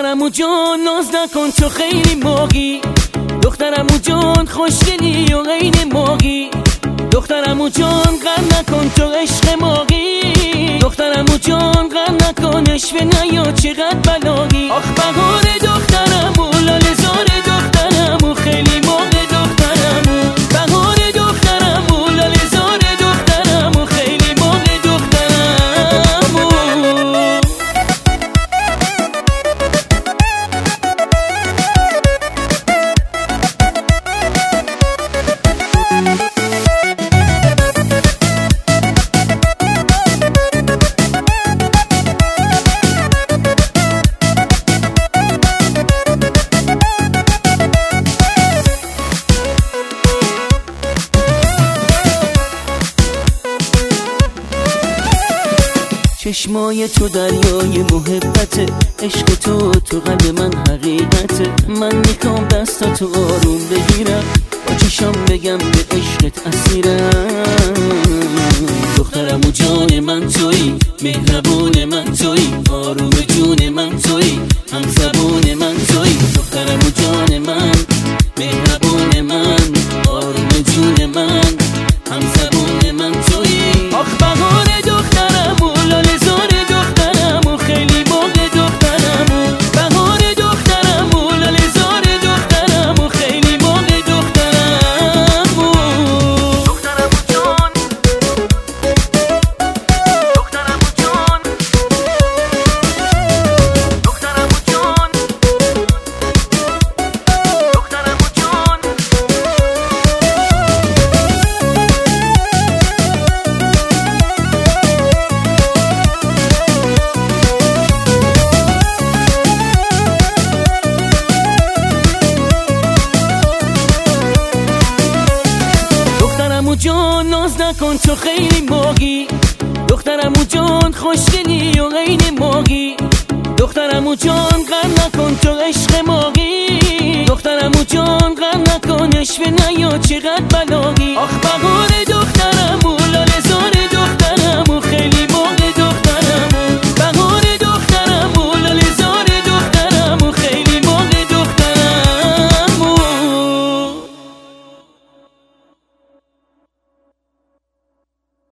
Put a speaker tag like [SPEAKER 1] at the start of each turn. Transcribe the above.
[SPEAKER 1] دخترمو جان ناز نکن تو خیلی موقی، دخترمو جان خوشگلی و غین موقی، دخترمو جان غم نکن تو عشق موقی، دخترمو جان غم نکن عشق نیا چقدر بلاغی. آخ بهار دخترمو لاله زار دخترمو خیلی موقع دخترمو، بهار دخترمو لاله زار دخترمو خیلی موقع دخترمو. چشمای تو دریای محبته، عشق تو قلب من حقیقته، من میخوام دستاتو آروم بگیرم، با چشام بگم به عشقت اسیرم. دخترمو جان من تویی، مهربون من تویی، آروم جون من تویی، هم زبون من تویی. دخترمو جان من، مهربون من، آروم جون من، هم زبون من تویی. آخ بهار دخترمو لاله زار دخترمو خیلی موقع دخترمو، بهار دخترمو لاله زار دخترمو خیلی موقع دخترمو. دخترمو جان، دخترمو جان، دخترمو جان، دخترمو جان. دخترمو جان ناز نکن تو خیلی موقی، دخترمو جان خوشگلی و غین موقی، دخترمو جان غم نکن تو عشق موقی، دخترمو جان غم نکن عشق نیا چقدر بلاغی. آخ بهار